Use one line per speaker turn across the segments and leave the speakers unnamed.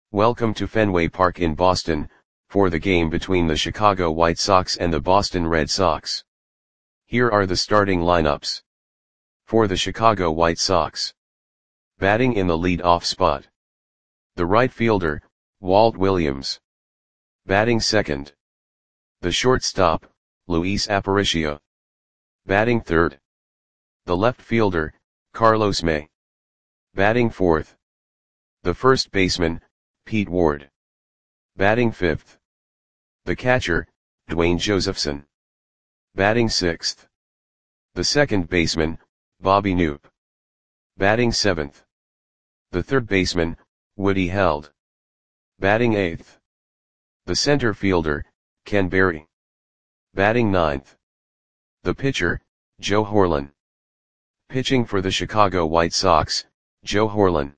Welcome to Fenway Park in Boston, for the game between the Chicago White Sox and the Boston Red Sox. Here are the starting lineups. For the Chicago White Sox. Batting in the lead-off spot. The right fielder, Walt Williams. Batting second. The shortstop, Luis Aparicio. Batting third. The left fielder, Carlos May. Batting fourth. The first baseman, Pete Ward. Batting fifth. The catcher, Dwayne Josephson. Batting sixth. The second baseman, Bobby Knoop. Batting seventh. The third baseman, Woody Held. Batting eighth. The center fielder, Ken Berry. Batting ninth. The pitcher, Joe Horlen. Pitching for the Chicago White Sox, Joe Horlen.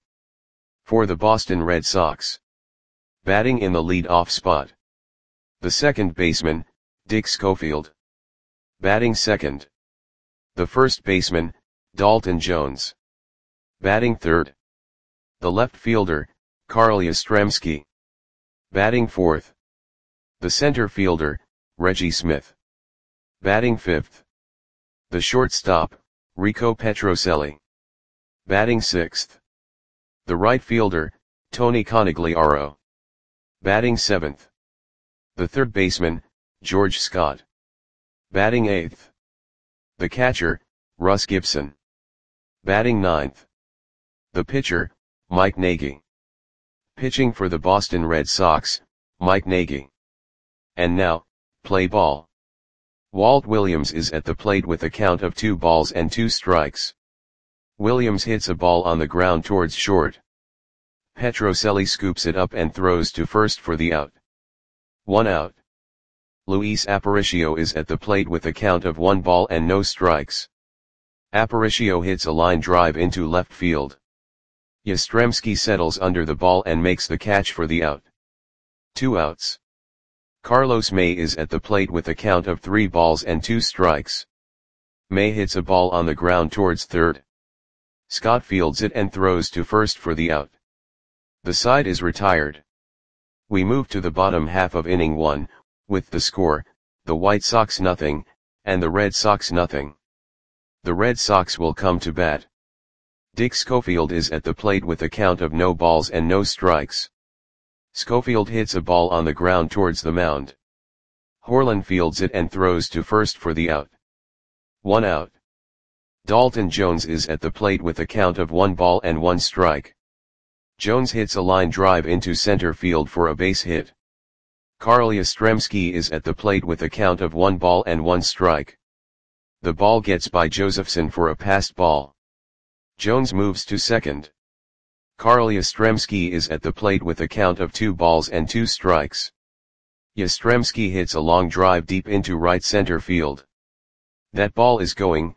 For the Boston Red Sox. Batting in the lead-off spot. The second baseman, Dick Schofield. Batting second. The first baseman, Dalton Jones. Batting third. The left fielder, Carl Yastrzemski. Batting fourth. The center fielder, Reggie Smith. Batting fifth. The shortstop, Rico Petrocelli. Batting sixth. The right fielder, Tony Conigliaro. Batting seventh. The third baseman, George Scott. Batting eighth. The catcher, Russ Gibson. Batting ninth. The pitcher, Mike Nagy. Pitching for the Boston Red Sox, Mike Nagy. And now, play ball. Walt Williams is at the plate with a count of 2 balls and 2 strikes. Williams hits a ball on the ground towards short. Petrocelli scoops it up and throws to first for the out. 1 out. Luis Aparicio is at the plate with a count of 1 ball and no strikes. Aparicio hits a line drive into left field. Yastrzemski settles under the ball and makes the catch for the out. 2 outs. Carlos May is at the plate with a count of 3 balls and 2 strikes. May hits a ball on the ground towards third. Scott fields it and throws to first for the out. The side is retired. We move to the bottom half of inning 1, with the score, the White Sox nothing, and the Red Sox nothing. The Red Sox will come to bat. Dick Schofield is at the plate with a count of no balls and no strikes. Schofield hits a ball on the ground towards the mound. Horlen fields it and throws to first for the out. 1 out. Dalton Jones is at the plate with a count of 1 ball and 1 strike. Jones hits a line drive into center field for a base hit. Carl Yastrzemski is at the plate with a count of 1 ball and 1 strike. The ball gets by Josephson for a passed ball. Jones moves to second. Carl Yastrzemski is at the plate with a count of 2 balls and 2 strikes. Yastrzemski hits a long drive deep into right center field. That ball is gone.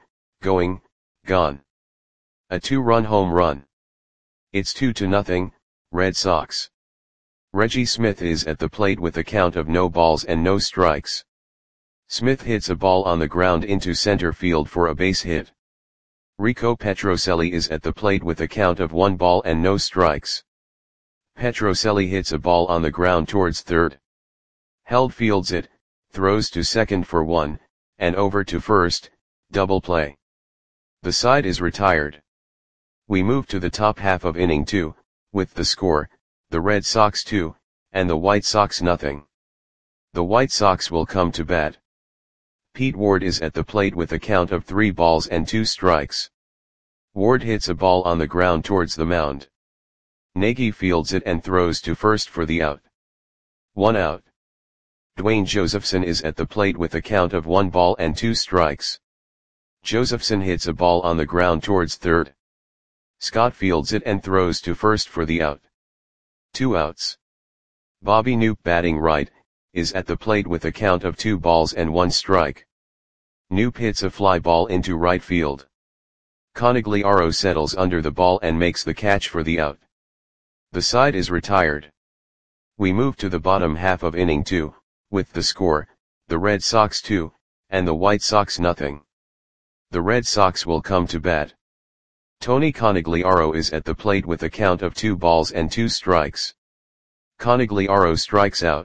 A 2-run home run. It's 2-0, Red Sox. Reggie Smith is at the plate with a count of no balls and no strikes. Smith hits a ball on the ground into center field for a base hit. Rico Petrocelli is at the plate with a count of 1 ball and no strikes. Petrocelli hits a ball on the ground towards third. Held fields it, throws to second for 1, and over to first, double play. The side is retired. We move to the top half of inning 2, with the score, the Red Sox 2, and the White Sox nothing. The White Sox will come to bat. Pete Ward is at the plate with a count of 3 balls and 2 strikes. Ward hits a ball on the ground towards the mound. Nagy fields it and throws to first for the out. 1 out. Dwayne Josephson is at the plate with a count of 1 ball and 2 strikes. Josephson hits a ball on the ground towards third. Scott fields it and throws to first for the out. 2 outs. Bobby Knoop, batting right, is at the plate with a count of 2 balls and 1 strike. Knoop hits a fly ball into right field. Conigliaro settles under the ball and makes the catch for the out. The side is retired. We move to the bottom half of inning 2, with the score, the Red Sox 2, and the White Sox nothing. The Red Sox will come to bat. Tony Conigliaro is at the plate with a count of 2 balls and 2 strikes. Conagliaro strikes out.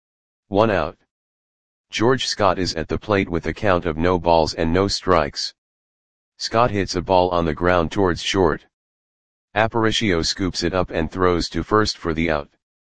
1 out. George Scott is at the plate with a count of no balls and no strikes. Scott hits a ball on the ground towards short. Aparicio scoops it up and throws to first for the out.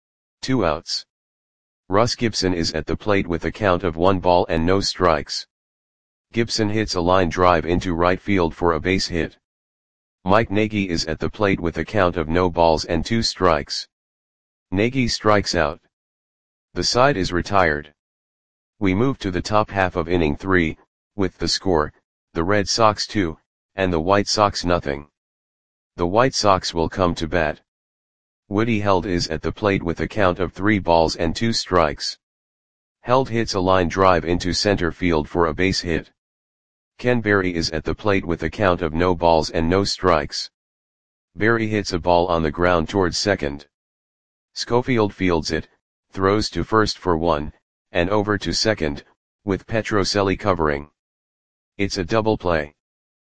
2 outs. Russ Gibson is at the plate with a count of 1 ball and no strikes. Gibson hits a line drive into right field for a base hit. Mike Nagy is at the plate with a count of no balls and 2 strikes. Nagy strikes out. The side is retired. We move to the top half of inning 3, with the score, the Red Sox 2, and the White Sox nothing. The White Sox will come to bat. Woody Held is at the plate with a count of 3 balls and 2 strikes. Held hits a line drive into center field for a base hit. Ken Berry is at the plate with a count of no balls and no strikes. Berry hits a ball on the ground towards second. Schofield fields it, throws to first for 1, and over to second, with Petrocelli covering. It's a double play.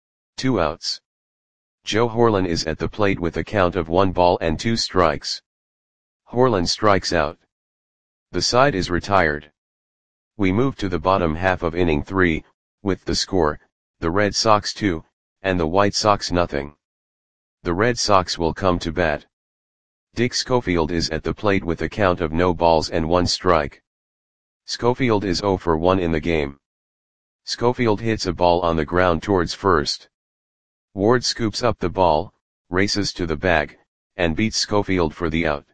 2 outs. Joe Horlen is at the plate with a count of 1 ball and 2 strikes. Horlen strikes out. The side is retired. We move to the bottom half of inning 3, with the score, the Red Sox 2, and the White Sox nothing. The Red Sox will come to bat. Dick Schofield is at the plate with a count of no balls and 1 strike. Schofield is 0 for 1 in the game. Schofield hits a ball on the ground towards first. Ward scoops up the ball, races to the bag, and beats Schofield for the out.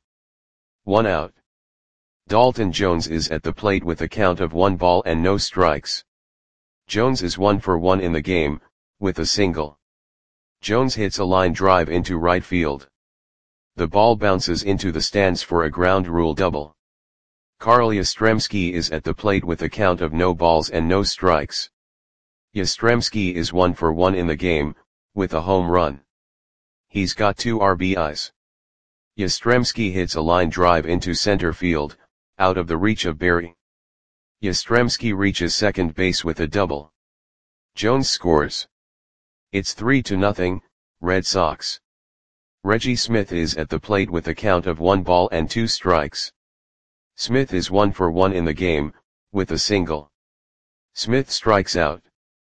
1 out. Dalton Jones is at the plate with a count of 1 ball and no strikes. Jones is 1 for 1 in the game, with a single. Jones hits a line drive into right field. The ball bounces into the stands for a ground rule double. Carl Yastrzemski is at the plate with a count of no balls and no strikes. Yastrzemski is 1 for 1 in the game, with a home run. He's got 2 RBIs. Yastrzemski hits a line drive into center field, out of the reach of Berry. Yastrzemski reaches second base with a double. Jones scores. It's 3-0, Red Sox. Reggie Smith is at the plate with a count of 1 ball and 2 strikes. Smith is 1 for 1 in the game, with a single. Smith strikes out.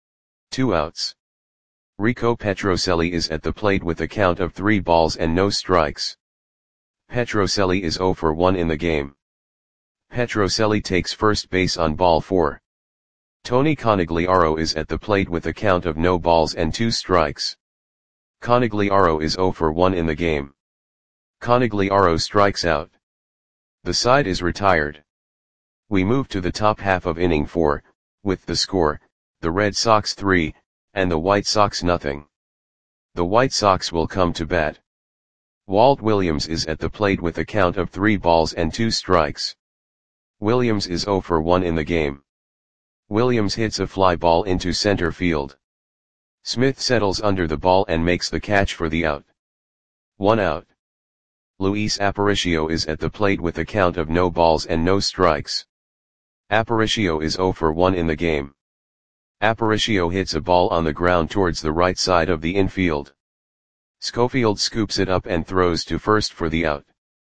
2 outs. Rico Petrocelli is at the plate with a count of 3 balls and no strikes. Petrocelli is 0 for 1 in the game. Petrocelli takes first base on ball 4. Tony Conagliaro is at the plate with a count of no balls and 2 strikes. Conagliaro is 0 for 1 in the game. Conagliaro strikes out. The side is retired. We move to the top half of inning 4, with the score, the Red Sox 3, and the White Sox nothing. The White Sox will come to bat. Walt Williams is at the plate with a count of 3 balls and 2 strikes. Williams is 0 for 1 in the game. Williams hits a fly ball into center field. Smith settles under the ball and makes the catch for the out. 1 out. Luis Aparicio is at the plate with a count of no balls and no strikes. Aparicio is 0 for 1 in the game. Aparicio hits a ball on the ground towards the right side of the infield. Schofield scoops it up and throws to first for the out.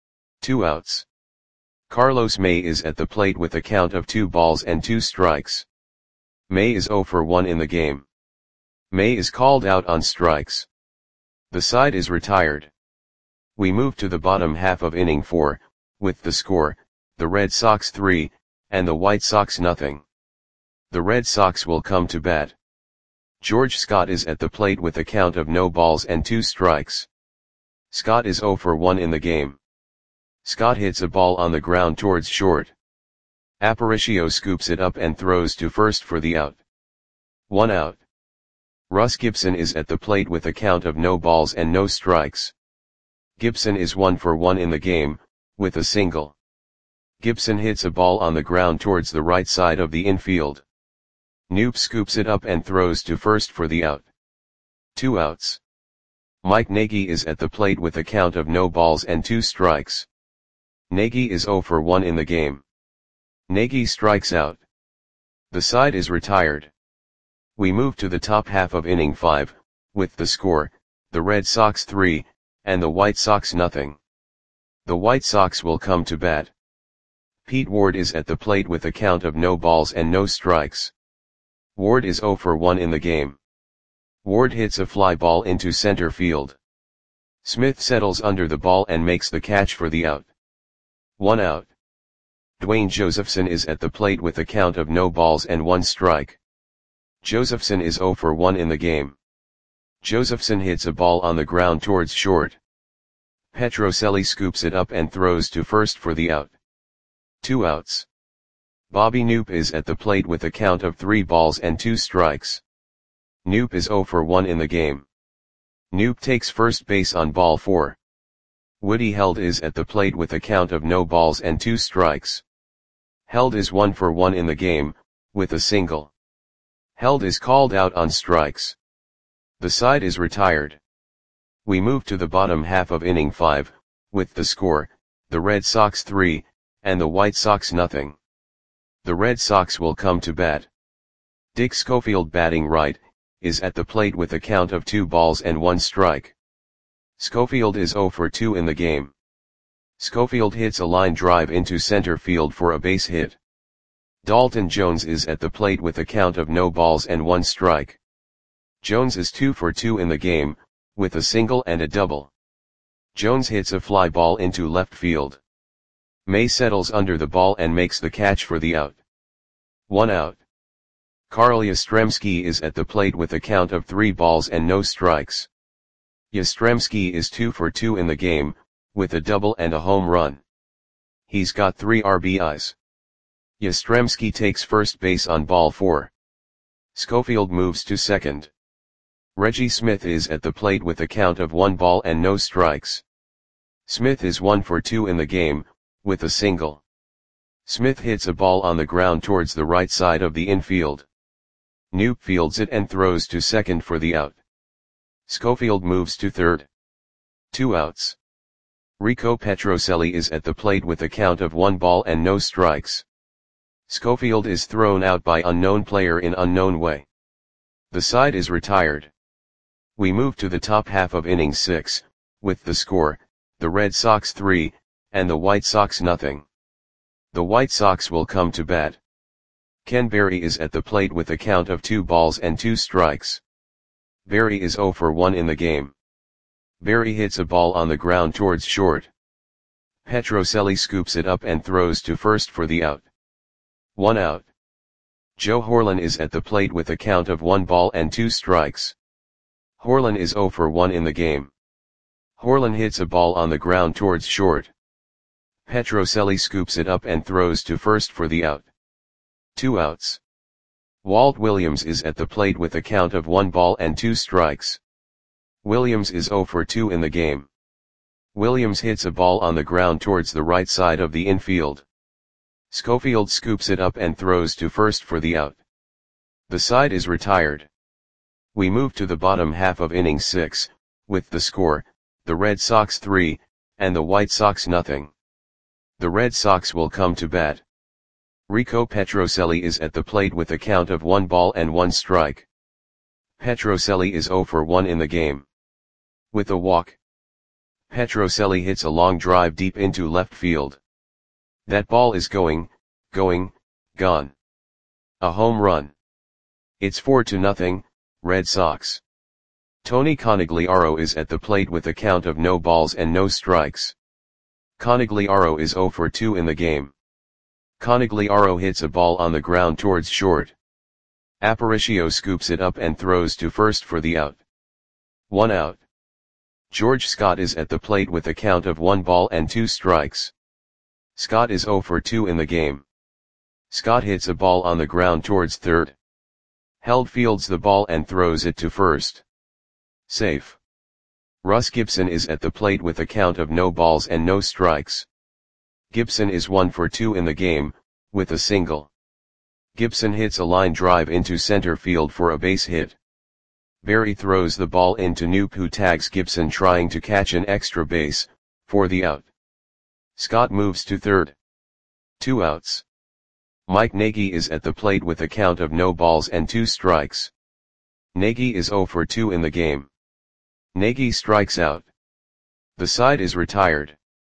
2 outs. Carlos May is at the plate with a count of 2 balls and 2 strikes. May is 0 for 1 in the game. May is called out on strikes. The side is retired. We move to the bottom half of inning 4, with the score, the Red Sox 3, and the White Sox nothing. The Red Sox will come to bat. George Scott is at the plate with a count of no balls and 2 strikes. Scott is 0 for 1 in the game. Scott hits a ball on the ground towards short. Aparicio scoops it up and throws to first for the out. 1 out. Russ Gibson is at the plate with a count of no balls and no strikes. Gibson is 1 for 1 in the game, with a single. Gibson hits a ball on the ground towards the right side of the infield. Knoop scoops it up and throws to first for the out. 2 outs. Mike Nagy is at the plate with a count of no balls and 2 strikes. Nagy is 0 for 1 in the game. Nagy strikes out. The side is retired. We move to the top half of inning 5, with the score, the Red Sox 3, and the White Sox nothing. The White Sox will come to bat. Pete Ward is at the plate with a count of no balls and no strikes. Ward is 0 for 1 in the game. Ward hits a fly ball into center field. Smith settles under the ball and makes the catch for the out. 1 out. Dwayne Josephson is at the plate with a count of no balls and 1 strike. Josephson is 0 for 1 in the game. Josephson hits a ball on the ground towards short. Petrocelli scoops it up and throws to first for the out. 2 outs. Bobby Knoop is at the plate with a count of 3 balls and 2 strikes. Knoop is 0 for 1 in the game. Knoop takes first base on ball 4. Woody Held is at the plate with a count of no balls and 2 strikes. Held is 1 for 1 in the game, with a single. Held is called out on strikes. The side is retired. We move to the bottom half of inning 5, with the score, the Red Sox 3, and the White Sox nothing. The Red Sox will come to bat. Dick Schofield, batting right, is at the plate with a count of 2 balls and 1 strike. Schofield is 0 for 2 in the game. Schofield hits a line drive into center field for a base hit. Dalton Jones is at the plate with a count of no balls and 1 strike. Jones is 2 for 2 in the game, with a single and a double. Jones hits a fly ball into left field. May settles under the ball and makes the catch for the out. 1 out. Carl Yastrzemski is at the plate with a count of 3 balls and no strikes. Yastrzemski is 2 for 2 in the game, with a double and a home run. He's got 3 RBIs. Yastrzemski takes first base on ball 4. Schofield moves to second. Reggie Smith is at the plate with a count of 1 ball and no strikes. Smith is 1 for 2 in the game, with a single. Smith hits a ball on the ground towards the right side of the infield. Knoop fields it and throws to second for the out. Schofield moves to third. 2 outs. Rico Petrocelli is at the plate with a count of 1 ball and no strikes. Schofield is thrown out by unknown player in unknown way. The side is retired. We move to the top half of inning 6, with the score, the Red Sox 3, and the White Sox nothing. The White Sox will come to bat. Ken Berry is at the plate with a count of 2 balls and 2 strikes. Berry is 0 for 1 in the game. Berry hits a ball on the ground towards short. Petrocelli scoops it up and throws to first for the out. 1 out. Joe Horlen is at the plate with a count of 1 ball and 2 strikes. Horlen is 0 for 1 in the game. Horlen hits a ball on the ground towards short. Petrocelli scoops it up and throws to first for the out. 2 outs. Walt Williams is at the plate with a count of 1 ball and 2 strikes. Williams is 0 for 2 in the game. Williams hits a ball on the ground towards the right side of the infield. Schofield scoops it up and throws to first for the out. The side is retired. We move to the bottom half of inning 6, with the score, the Red Sox 3, and the White Sox nothing. The Red Sox will come to bat. Rico Petrocelli is at the plate with a count of 1 ball and 1 strike. Petrocelli is 0 for 1 in the game. With a walk. Petrocelli hits a long drive deep into left field. That ball is gone. A home run. It's 4-0, Red Sox. Tony Conigliaro is at the plate with a count of no balls and no strikes. Conigliaro is 0 for 2 in the game. Conigliaro hits a ball on the ground towards short. Aparicio scoops it up and throws to first for the out. 1 out. George Scott is at the plate with a count of 1 ball and 2 strikes. Scott is 0 for 2 in the game. Scott hits a ball on the ground towards third. Held fields the ball and throws it to first. Safe. Russ Gibson is at the plate with a count of no balls and no strikes. Gibson is 1 for 2 in the game, with a single. Gibson hits a line drive into center field for a base hit. Berry throws the ball into Knoop, who tags Gibson trying to catch an extra base, for the out. Scott moves to third. 2 outs. Mike Nagy is at the plate with a count of no balls and 2 strikes. Nagy is 0 for 2 in the game. Nagy strikes out. The side is retired.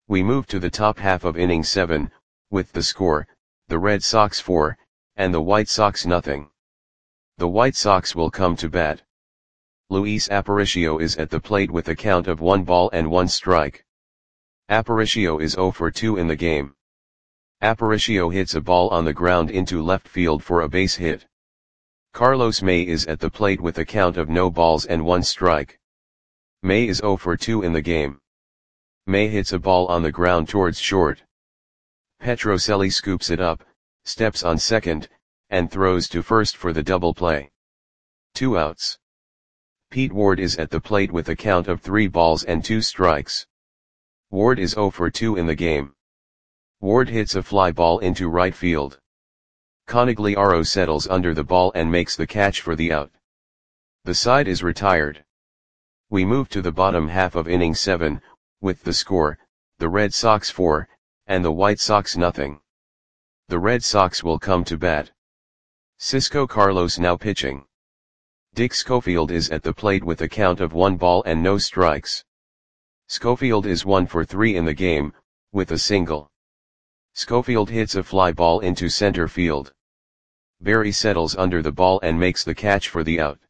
We move to the top half of inning 7, with the score, the Red Sox 4, and the White Sox nothing. The White Sox will come to bat. Luis Aparicio is at the plate with a count of 1 ball and 1 strike. Aparicio is 0 for 2 in the game. Aparicio hits a ball on the ground into left field for a base hit. Carlos May is at the plate with a count of no balls and 1 strike. May is 0 for 2 in the game. May hits a ball on the ground towards short. Petrocelli scoops it up, steps on second, and throws to first for the double play. 2 outs. Pete Ward is at the plate with a count of 3 balls and 2 strikes. Ward is 0 for 2 in the game. Ward hits a fly ball into right field. Conigliaro settles under the ball and makes the catch for the out. The side is retired. We move to the bottom half of inning 7, with the score, the Red Sox 4, and the White Sox nothing. The Red Sox will come to bat. Cisco Carlos now pitching. Dick Schofield is at the plate with a count of 1 ball and no strikes. Schofield is 1 for 3 in the game, with a single. Schofield hits a fly ball into center field. Barry settles under the ball and makes the catch for the out.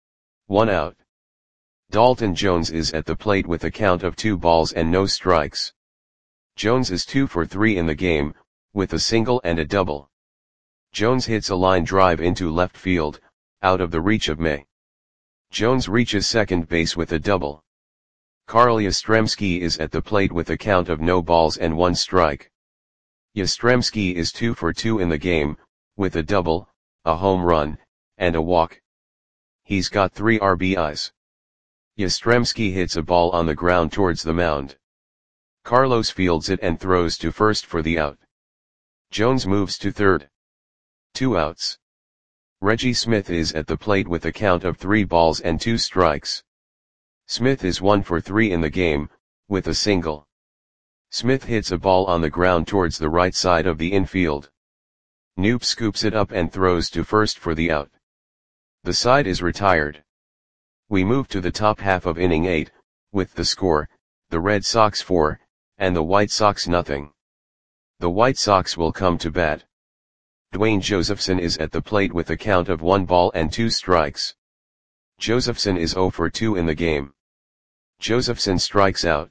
1 out. Dalton Jones is at the plate with a count of 2 balls and no strikes. Jones is 2 for 3 in the game, with a single and a double. Jones hits a line drive into left field, out of the reach of May. Jones reaches second base with a double. Carl Yastrzemski is at the plate with a count of no balls and 1 strike. Yastrzemski is 2 for 2 in the game, with a double, a home run, and a walk. He's got 3 RBIs. Yastrzemski hits a ball on the ground towards the mound. Carlos fields it and throws to first for the out. Jones moves to third. 2 outs. Reggie Smith is at the plate with a count of 3 balls and 2 strikes. Smith is 1 for 3 in the game, with a single. Smith hits a ball on the ground towards the right side of the infield. Knoop scoops it up and throws to first for the out. The side is retired. We move to the top half of inning 8, with the score, the Red Sox 4, and the White Sox nothing. The White Sox will come to bat. Dwayne Josephson is at the plate with a count of 1 ball and 2 strikes. Josephson is 0 for 2 in the game. Josephson strikes out.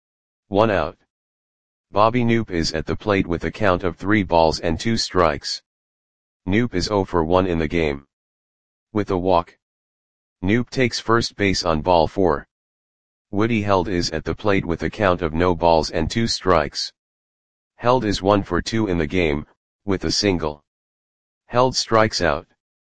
1 out. Bobby Knoop is at the plate with a count of 3 balls and 2 strikes. Knoop is 0 for 1 in the game. With a walk. Knoop takes first base on ball 4. Woody Held is at the plate with a count of no balls and 2 strikes. Held is 1 for 2 in the game, with a single. Held strikes out.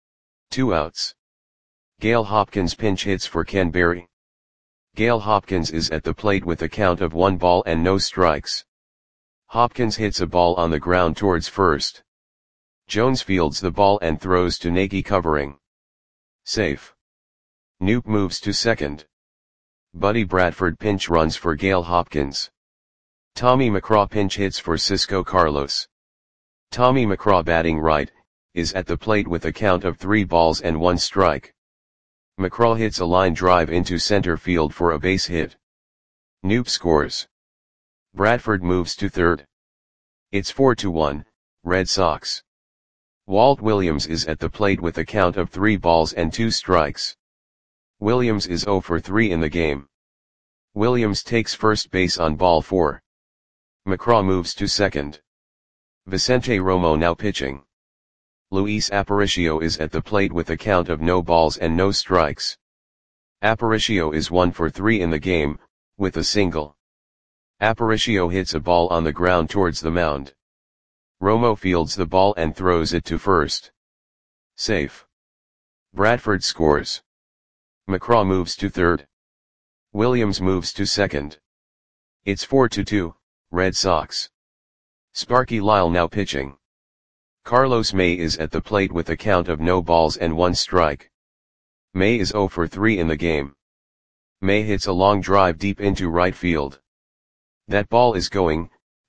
2 outs. Gale Hopkins pinch hits for Ken Berry. Gale Hopkins is at the plate with a count of 1 ball and no strikes. Hopkins hits a ball on the ground towards first. Jones fields the ball and throws to Nagy covering. Safe. Knoop moves to second. Buddy Bradford pinch runs for Gale Hopkins. Tommy McCraw pinch hits for Cisco Carlos. Tommy McCraw batting right, is at the plate with a count of 3 balls and 1 strike. McCraw hits a line drive into center field for a base hit. Knoop scores. Bradford moves to third. It's 4-1, Red Sox. Walt Williams is at the plate with a count of 3 balls and 2 strikes. Williams is 0 for 3 in the game. Williams takes first base on ball 4. McCraw moves to second. Vicente Romo now pitching. Luis Aparicio is at the plate with a count of no balls and no strikes. Aparicio is 1 for 3 in the game, with a single. Aparicio hits a ball on the ground towards the mound. Romo fields the ball and throws it to first. Safe. Bradford scores. McCraw moves to third. Williams moves to second. It's 4-2, Red Sox. Sparky Lyle now pitching. Carlos May is at the plate with a count of no balls and 1 strike. May is 0 for 3 in the game. May hits a long drive deep into right field. That ball is gone.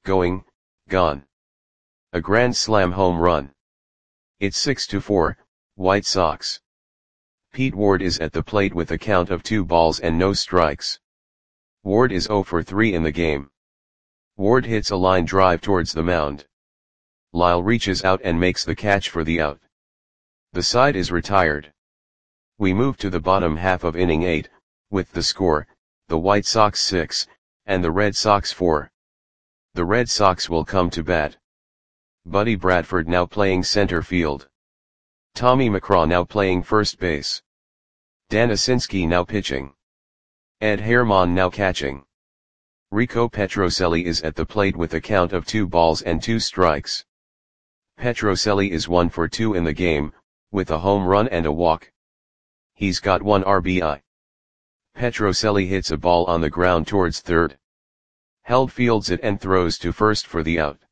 A grand slam home run. It's 6-4, White Sox. Pete Ward is at the plate with a count of 2 balls and no strikes. Ward is 0 for 3 in the game. Ward hits a line drive towards the mound. Lyle reaches out and makes the catch for the out. The side is retired. We move to the bottom half of inning 8, with the score, the White Sox 6, and the Red Sox 4. The Red Sox will come to bat. Buddy Bradford now playing center field. Tommy McCraw now playing first base. Dan Asinski now pitching. Ed Herman now catching. Rico Petrocelli is at the plate with a count of 2 balls and 2 strikes. Petrocelli is 1 for 2 in the game, with a home run and a walk. He's got 1 RBI. Petrocelli hits a ball on the ground towards third. Held fields it and throws to first for the out.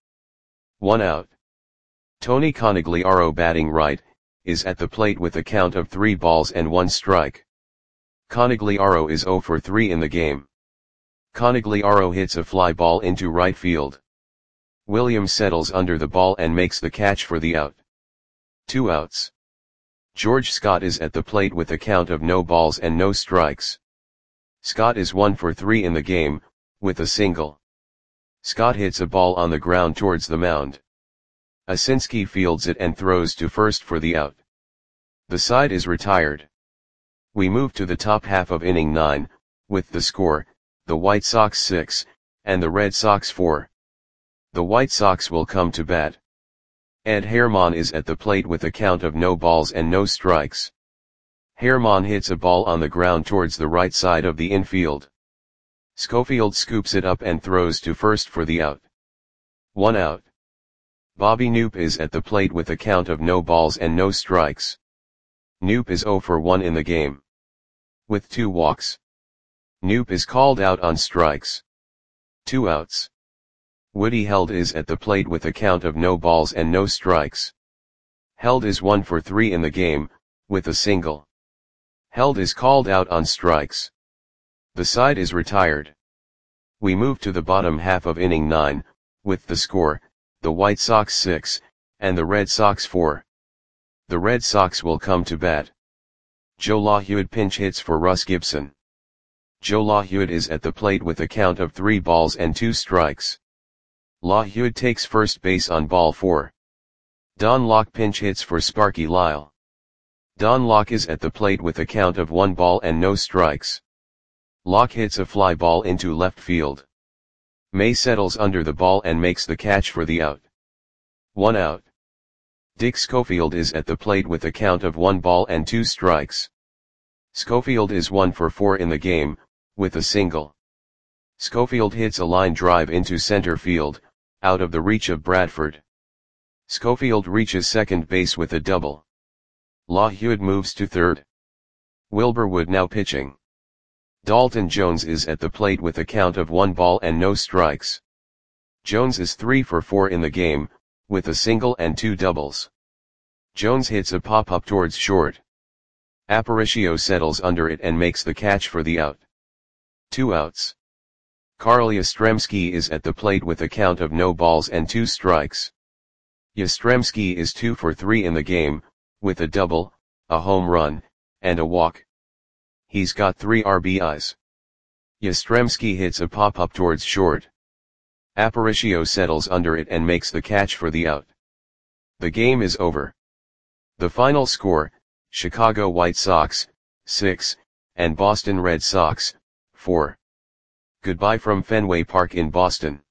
1 out. Tony Conigliaro batting right, is at the plate with a count of 3 balls and 1 strike. Conigliaro is 0 for 3 in the game. Conigliaro hits a fly ball into right field. Williams settles under the ball and makes the catch for the out. 2 outs. George Scott is at the plate with a count of no balls and no strikes. Scott is 1 for 3 in the game, with a single. Scott hits a ball on the ground towards the mound. Asinski fields it and throws to first for the out. The side is retired. We move to the top half of inning 9, with the score, the White Sox 6, and the Red Sox 4. The White Sox will come to bat. Ed Herman is at the plate with a count of no balls and no strikes. Herman hits a ball on the ground towards the right side of the infield. Schofield scoops it up and throws to first for the out. 1 out. Bobby Knoop is at the plate with a count of no balls and no strikes. Knoop is 0 for 1 in the game. With 2 walks. Knoop is called out on strikes. 2 outs. Woody Held is at the plate with a count of no balls and no strikes. Held is 1 for 3 in the game, with a single. Held is called out on strikes. The side is retired. We move to the bottom half of inning 9, with the score, the White Sox 6, and the Red Sox 4. The Red Sox will come to bat. Joe LaHewitt pinch hits for Russ Gibson. Joe LaHewitt is at the plate with a count of 3 balls and 2 strikes. LaHewitt takes first base on ball 4. Don Locke pinch hits for Sparky Lyle. Don Locke is at the plate with a count of 1 ball and no strikes. Locke hits a fly ball into left field. May settles under the ball and makes the catch for the out. 1 out. Dick Schofield is at the plate with a count of 1 ball and 2 strikes. Schofield is 1 for 4 in the game, with a single. Schofield hits a line drive into center field, out of the reach of Bradford. Schofield reaches second base with a double. LaHewitt moves to third. Wilbur Wood now pitching. Dalton Jones is at the plate with a count of 1 ball and no strikes. Jones is 3 for 4 in the game, with a single and 2 doubles. Jones hits a pop-up towards short. Aparicio settles under it and makes the catch for the out. 2 outs. Carl Yastrzemski is at the plate with a count of no balls and 2 strikes. Yastrzemski is 2 for 3 in the game, with a double, a home run, and a walk. He's got 3 RBIs. Yastrzemski hits a pop-up towards short. Aparicio settles under it and makes the catch for the out. The game is over. The final score, Chicago White Sox, 6, and Boston Red Sox, 4. Goodbye from Fenway Park in Boston.